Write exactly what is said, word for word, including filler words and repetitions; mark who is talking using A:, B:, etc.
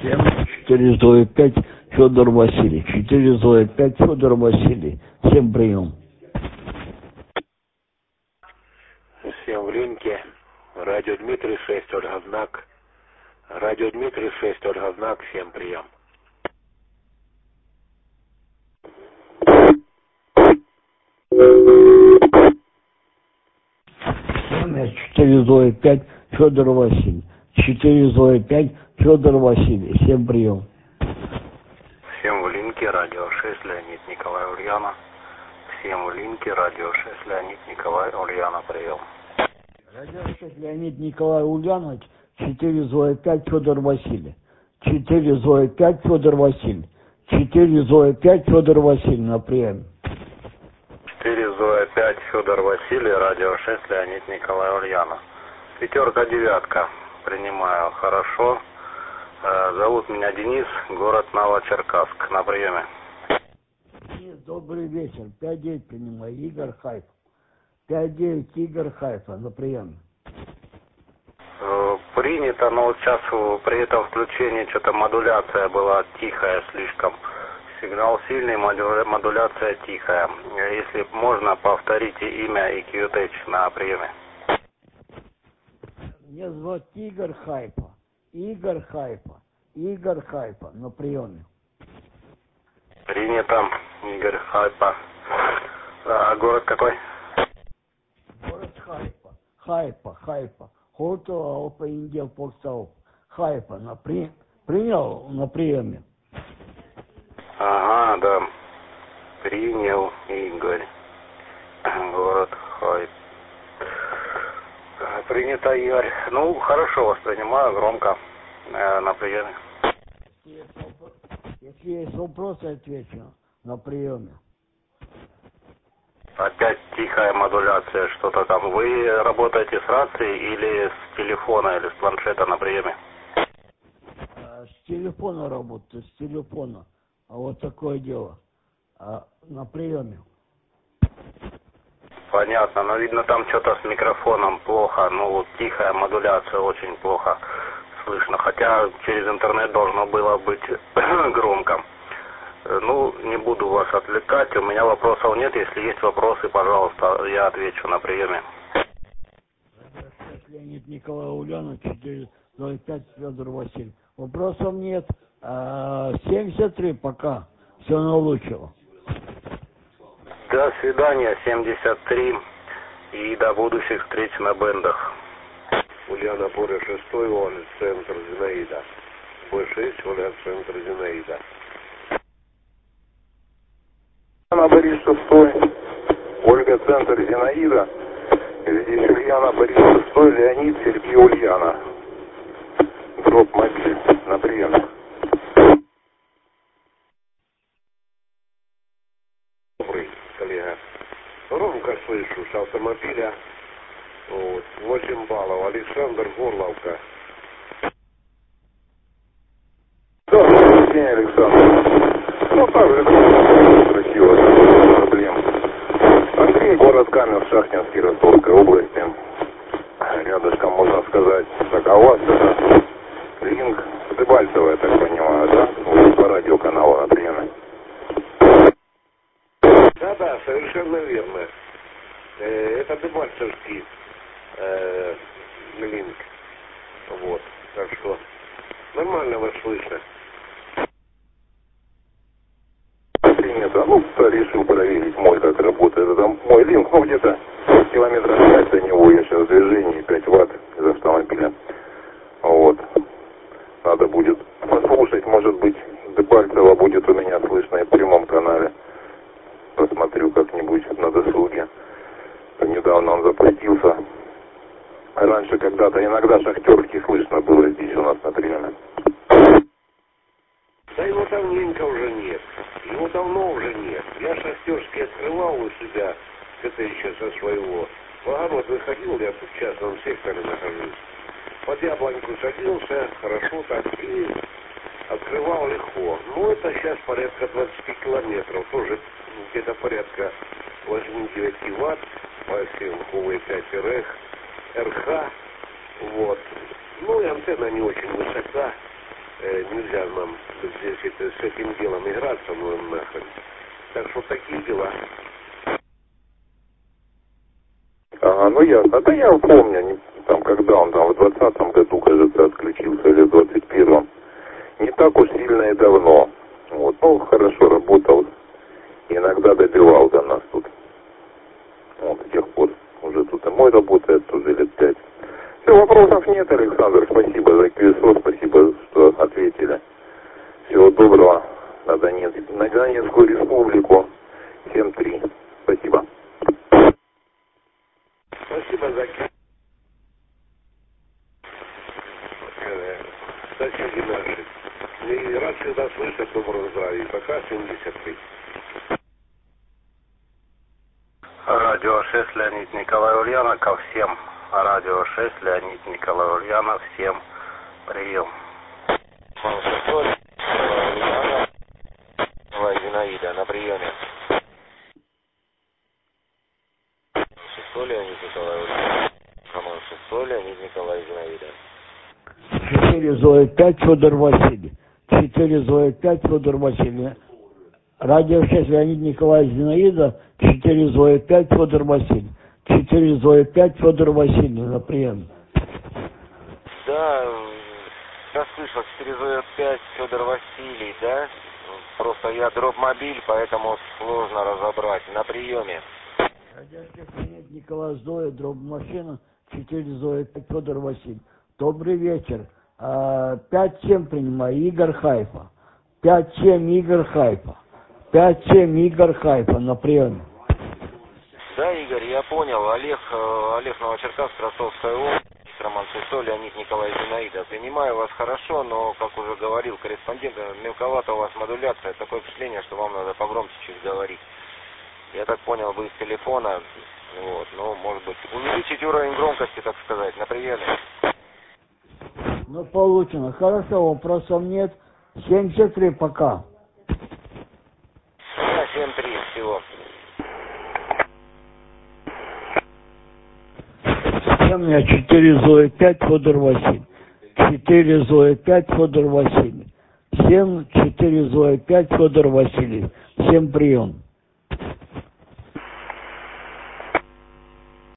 A: семь четыре зоя пять Федор Василий. четыре зоя пять Федор Василий. Всем прием.
B: Всем в линке. Радио Дмитрий шесть, Ольга Знак. Радио Дмитрий шесть, Ольга Знак. Всем прием.
A: четыре зоя пять Федор Василий. четыре зоя пять Федор Василий. Всем прием.
B: Всем в линке. Радио шесть, Леонид Николай Ульяна. Всем в линке. Радио шесть, Леонид Николай Ульяна. Прием.
A: Радио шесть, Леонид Николай Ульянович. четыре зоя пять Федор Василий. четыре зоя пять Федор Василий. четыре зоя пять Федор Василий на приеме.
B: четыре зоя пять Федор Василий. Радио шесть, Леонид Николай Ульяна. Пятерка, девятка. Принимаю. Хорошо. Зовут меня Денис, город Новочеркасск. На приеме.
A: Денис, добрый вечер. пять девять принимаю. Игорь Хайфа. пять девять Игорь Хайфа. На приеме.
B: Принято, но вот сейчас при этом включении что-то модуляция была тихая слишком. Сигнал сильный, модуляция тихая. Если можно, повторите имя и кью ти эйч на приеме.
A: Меня зовут Игорь Хайфа. Игорь Хайфа. Игорь Хайфа. На приеме.
B: Принято. Игорь Хайфа. А город какой?
A: Город Хайфа. Хайфа. Хайфа. Хоту Алпа Индия Поксау. Хайфа. На при... Принял на приеме.
B: Ага, да. Принял Игорь. Город Хайфа. Принято, Игорь. Ну, хорошо, воспринимаю, громко. Э, на приеме.
A: Если есть вопросы, отвечу на приеме.
B: Опять тихая модуляция, что-то там. Вы работаете с рации или с телефона, или с планшета на приеме?
A: А, с телефона работаю, с телефона. А вот такое дело. А, на приеме.
B: Понятно, но видно там что-то с микрофоном плохо, ну вот тихая модуляция очень плохо слышно, хотя через интернет должно было быть громко. Ну, не буду вас отвлекать, у меня вопросов нет, если есть вопросы, пожалуйста, я отвечу на приеме.
A: Леонид Николай Ульянович, четыре ноль пять Федор Василий. Вопросов нет. А, семьдесят три пока. Все наилучшего.
B: До свидания, семьдесят три, и до будущих встреч на бендах.
C: Ульяна, поле шестой, Оля, центр Зинаида. Бой шесть, Оля, центр Зинаида. Ульяна, Борис шестой, Ольга, центр Зинаида. Здесь Ульяна, Борис шестой, Леонид, Сергей, Ульяна. Дроп мобиль на прием. Добрый, коллега. Громко слышу с автомобиля. Вот, восемь баллов. Александр Горловка. Да, день, Александр. Ну, так же, красиво, без проблем. Андрей, город Каменск, Шахтинский, Ростовской области. Рядышком, можно сказать. Так, а у вас это линк Дебальцево, я так понимаю, да? Вот, по радиоканалу, например. Да-да, совершенно верно. Э, это Дебальцевский э, линк. Вот. Так что нормально вас слышно. Принято. Ну, решил проверить мой, как работает. Это мой линк, ну, где-то километров пять до него. Я сейчас в движении, пять ватт из автомобиля. Вот. Надо будет послушать, может быть, Дебальцево будет у меня слышно и в прямом канале. Посмотрю как-нибудь на досуге. Недавно он запустился. Раньше когда-то иногда шахтерский слышно было здесь у нас на приеме. Да его давненько уже нет. Его давно уже нет. Я шахтерский открывал у себя, это еще со своего. В огород выходил, я тут в частном секторе нахожусь. Под яблоньку садился, хорошо так, и открывал легко. Ну, это сейчас порядка двадцати километров. Тоже где-то порядка восемь-девять ватт. По пять эр эх, эр ха. Вот. Ну, и антенна не очень высока.
D: э, нельзя нам здесь это, с этим делом играться, ну нахрен. Так что такие дела.
C: Ага, ну ясно. Да я помню, не, там, когда он там в двадцатом году, кажется, отключился, или в двадцать первом. Не так уж сильно и давно. Вот, ну, хорошо работал. Иногда добивал до нас тут. Вот, с тех пор уже тут и мой работает, уже лет пять. Все, вопросов нет, Александр. Спасибо за КСО, спасибо, что ответили. Всего доброго. На Донецк, на Донецкую республику. семь три. Спасибо.
D: Спасибо за соседи наши. И рад всегда слышать доброго здравия. Пока семьдесят три.
B: Радио шесть, Леонид Николай Ульянов, ко всем. Радио шесть, Леонид Николай Ульянов, всем прием.
E: Зинаида на приеме. Шестой Леонид Николай Ульянов. Роман шестой Леонид Николай Зинаида.
A: четыре Зоя пять, Федор Василий. четыре Зоя пять, Федор Василий. Радио шесть, Леонид Николаевич Зинаида, четыре Зоя пять, Федор Василий. четыре Зоя пять, Федор Василий, на прием.
E: Да, я слышал, четыре Зоя пять, Федор Василий, да? Просто я дроп-мобиль, поэтому сложно разобрать. На приеме.
A: Радио шесть, Леонид Николаевич Зоя, дроп-машина, четыре Зоя пять, Федор Василий. Добрый вечер. пять семь принимаю, Игорь Хайфа. пять семь, Игорь Хайфа. пять семь, Игорь Хайфа, на приеме.
E: Да, Игорь, я понял. Олег, Олег Новочеркасск, Ростовская область, Роман шестой, Леонид Николаевич Зинаида. Принимаю вас хорошо, но, как уже говорил корреспондент, мелковата у вас модуляция. Такое впечатление, что вам надо погромче чуть говорить. Я так понял, вы из телефона, вот, ну, может быть, увеличить уровень громкости, так сказать, на приеме.
A: Ну, получено. Хорошо, вопросов нет. семьдесят три пока.
E: Да, семь три всего.
A: У меня четыре Зоя пять, Федор Василий. четыре Зоя пять, Федор Василий. семь, четыре Зоя пять, Федор Василий. семь прием.